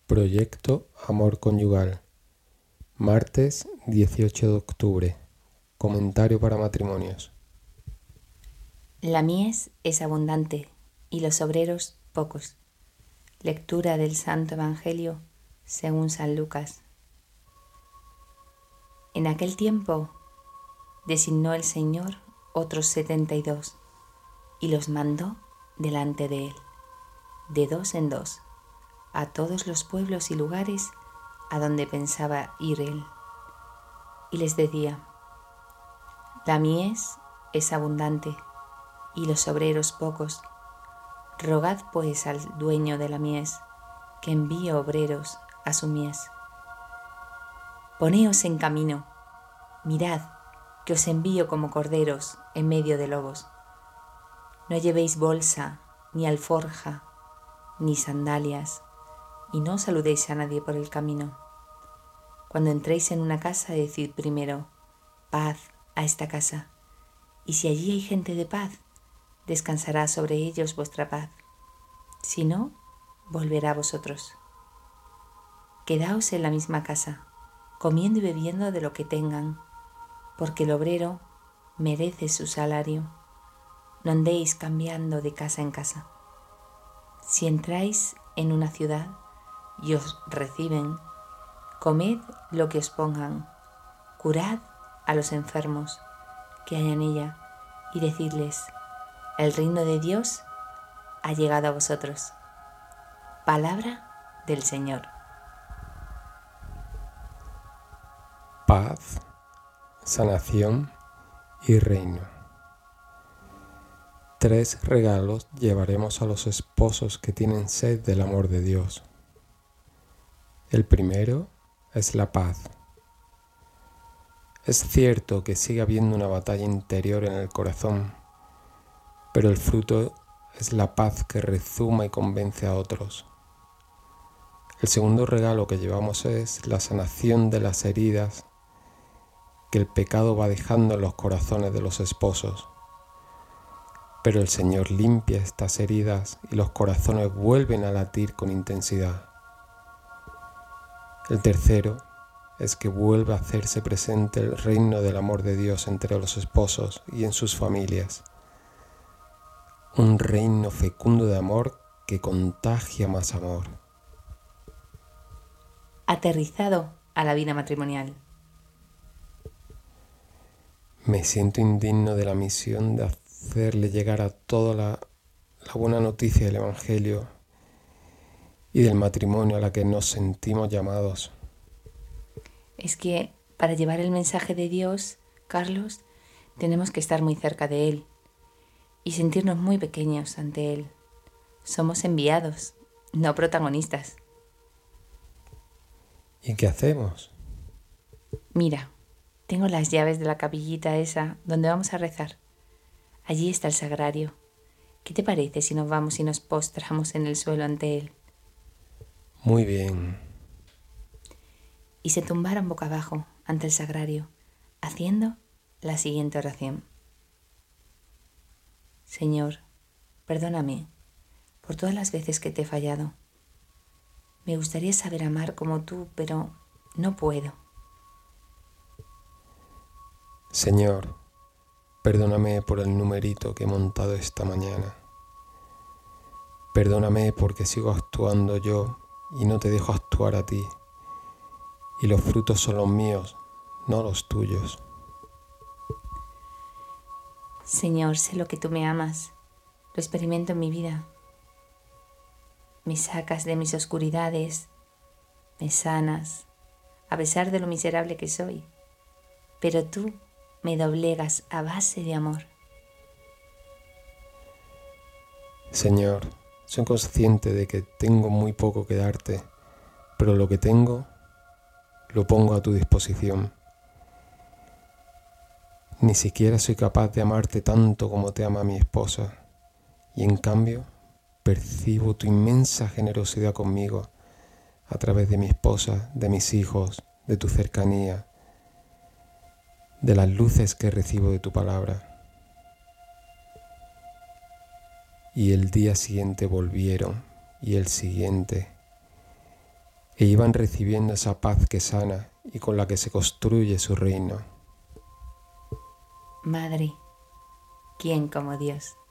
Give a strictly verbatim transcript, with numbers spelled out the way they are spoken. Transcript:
Proyecto Amor Conyugal. Martes dieciocho de octubre. Comentario para matrimonios. La mies es abundante y los obreros pocos. Lectura del Santo Evangelio según San Lucas. En aquel tiempo designó el Señor otros setenta y dos y los mandó delante de él, de dos en dos, a todos los pueblos y lugares a donde pensaba ir él. Y les decía: la mies es abundante y los obreros pocos. Rogad pues al dueño de la mies que envíe obreros a su mies. Poneos en camino, mirad que os envío como corderos en medio de lobos. No llevéis bolsa, ni alforja, ni sandalias, y no saludéis a nadie por el camino. Cuando entréis en una casa, decid primero: paz a esta casa, y si allí hay gente de paz, descansará sobre ellos vuestra paz. Si no, volverá a vosotros. Quedaos en la misma casa, comiendo y bebiendo de lo que tengan, porque el obrero merece su salario. No andéis cambiando de casa en casa. Si entráis en una ciudad y os reciben, comed lo que os pongan, curad a los enfermos que hay en ella y decidles: el reino de Dios ha llegado a vosotros. Palabra del Señor. Paz, sanación y reino. Tres regalos llevaremos a los esposos que tienen sed del amor de Dios. El primero es la paz. Es cierto que sigue habiendo una batalla interior en el corazón, pero el fruto es la paz que rezuma y convence a otros. El segundo regalo que llevamos es la sanación de las heridas que el pecado va dejando en los corazones de los esposos. Pero el Señor limpia estas heridas y los corazones vuelven a latir con intensidad. El tercero es que vuelve a hacerse presente el reino del amor de Dios entre los esposos y en sus familias. Un reino fecundo de amor que contagia más amor. Aterrizado a la vida matrimonial. Me siento indigno de la misión de hacerle llegar a toda la, la buena noticia del Evangelio y del matrimonio a la que nos sentimos llamados. Es que para llevar el mensaje de Dios, Carlos, tenemos que estar muy cerca de Él y sentirnos muy pequeños ante Él. Somos enviados, no protagonistas. ¿Y qué hacemos? Mira, tengo las llaves de la capillita esa donde vamos a rezar. Allí está el sagrario. ¿Qué te parece si nos vamos y nos postramos en el suelo ante Él? Muy bien. Y se tumbaron boca abajo ante el sagrario, haciendo la siguiente oración: Señor, perdóname por todas las veces que te he fallado. Me gustaría saber amar como tú, pero no puedo. Señor, perdóname por el numerito que he montado esta mañana. Perdóname porque sigo actuando yo y no te dejo actuar a ti. Y los frutos son los míos, no los tuyos. Señor, sé lo que tú me amas. Lo experimento en mi vida. Me sacas de mis oscuridades, me sanas, a pesar de lo miserable que soy. Pero tú me doblegas a base de amor. Señor, soy consciente de que tengo muy poco que darte, pero lo que tengo lo pongo a tu disposición. Ni siquiera soy capaz de amarte tanto como te ama mi esposa, y en cambio percibo tu inmensa generosidad conmigo a través de mi esposa, de mis hijos, de tu cercanía, de las luces que recibo de tu palabra. Y el día siguiente volvieron, y el siguiente, e iban recibiendo esa paz que sana y con la que se construye su reino. Madre, ¿quién como Dios?